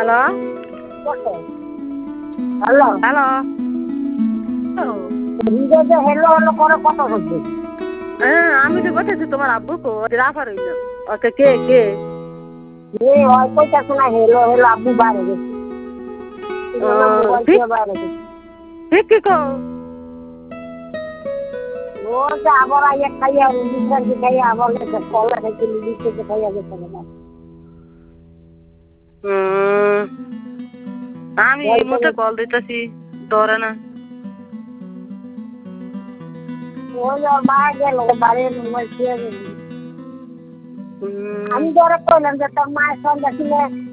Hello hello hello হৃদয় hello hello করে কত হচ্ছে? হ্যাঁ আমি তো বলতেছি তোমার আব্বু কো রাফার হইল ওকে কে কে হয় কইতাছে না হেলো হেলো আব্বু বাইরে গেছে। মোবাইল ঠিক দিয়ে বাইরে গেছে। ঠিক কি কো ও যে আবার আইয়া খাইয়া বিশ্রান্তি খাইয়া আবার গেছে কলা খাইতে লিখতে খাইয়া গেছে না। আমি এই মুহূর্তে কল দিতেছি ধরে না। ওই মা গেল বাড়ির মধ্যে আমি ধরে কইলাম যে তোর মায়ের সঙ্গে ছিল